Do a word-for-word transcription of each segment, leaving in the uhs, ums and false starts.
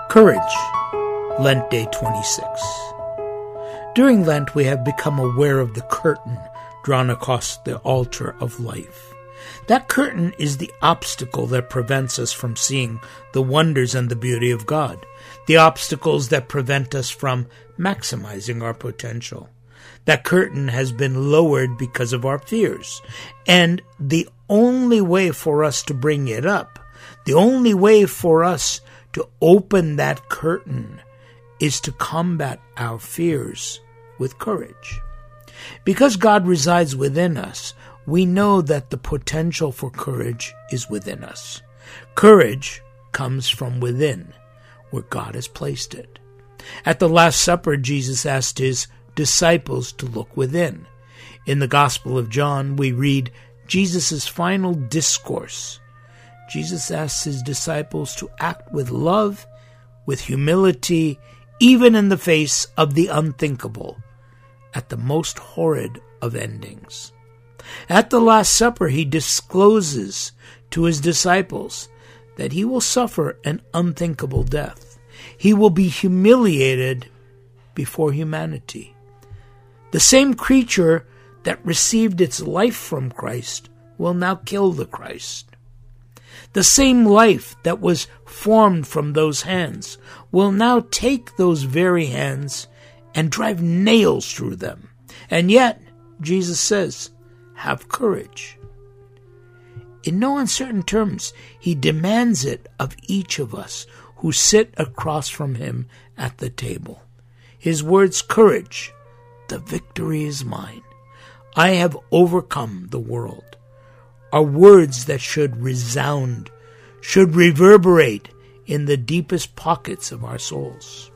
Courage, Lent Day twenty-six. During Lent, we have become aware of the curtain drawn across the altar of life. That curtain is the obstacle that prevents us from seeing the wonders and the beauty of God, the obstacles that prevent us from maximizing our potential. That curtain has been lowered because of our fears, and the only way for us to bring it up, the only way for us to open that curtain is to combat our fears with courage. Because God resides within us, we know that the potential for courage is within us. Courage comes from within, where God has placed it. At the Last Supper, Jesus asked his disciples to look within. In the Gospel of John, we read Jesus' final discourse. Jesus asks his disciples to act with love, with humility, even in the face of the unthinkable, at the most horrid of endings. At the Last Supper, he discloses to his disciples that he will suffer an unthinkable death. He will be humiliated before humanity. The same creature that received its life from Christ will now kill the Christ. The same life that was formed from those hands will now take those very hands and drive nails through them. And yet, Jesus says, have courage. In no uncertain terms, he demands it of each of us who sit across from him at the table. His words, courage, the victory is mine. I have overcome the world, are words that should resound, should reverberate in the deepest pockets of our souls.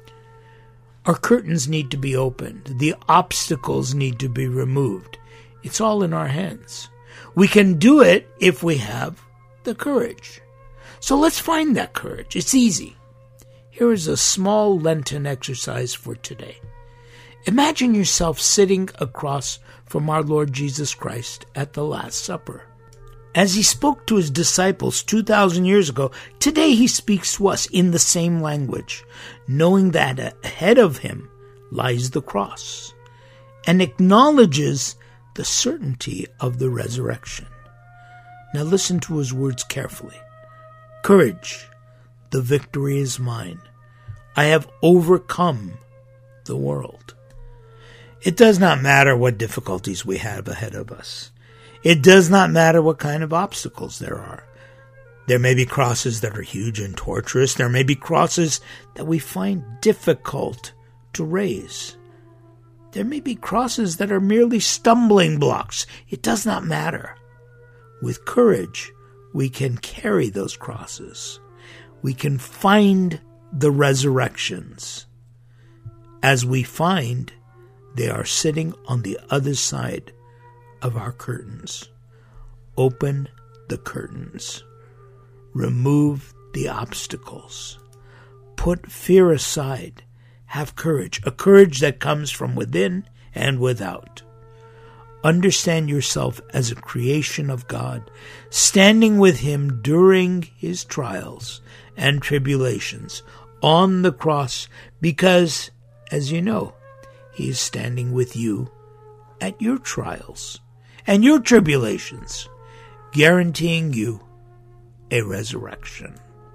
Our curtains need to be opened. The obstacles need to be removed. It's all in our hands. We can do it if we have the courage. So let's find that courage. It's easy. Here is a small Lenten exercise for today. Imagine yourself sitting across from our Lord Jesus Christ at the Last Supper. As he spoke to his disciples two thousand years ago, today he speaks to us in the same language, knowing that ahead of him lies the cross, and acknowledges the certainty of the resurrection. Now listen to his words carefully. Courage, the victory is mine. I have overcome the world. It does not matter what difficulties we have ahead of us. It does not matter what kind of obstacles there are. There may be crosses that are huge and torturous. There may be crosses that we find difficult to raise. There may be crosses that are merely stumbling blocks. It does not matter. With courage, we can carry those crosses. We can find the resurrections. As we find, they are sitting on the other side of our curtains. Open the curtains. Remove the obstacles. Put fear aside. Have courage, a courage that comes from within and without. Understand yourself as a creation of God, standing with him during his trials and tribulations on the cross, because, as you know, he is standing with you at your trials and your tribulations, guaranteeing you a resurrection.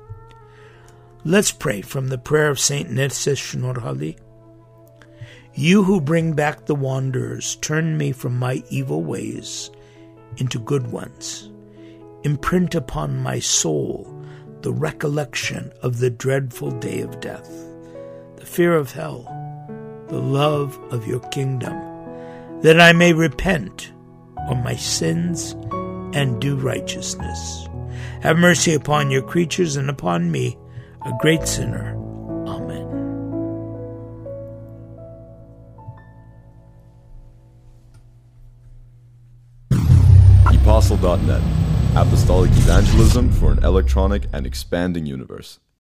Let's pray from the prayer of Saint Nerses Shnorhali. You who bring back the wanderers, turn me from my evil ways into good ones. Imprint upon my soul the recollection of the dreadful day of death, the fear of hell, the love of your kingdom, that I may repent of my sins and do righteousness. Have mercy upon your creatures and upon me, a great sinner. Amen. Apostle dot net, Apostolic Evangelism for an electronic and expanding universe.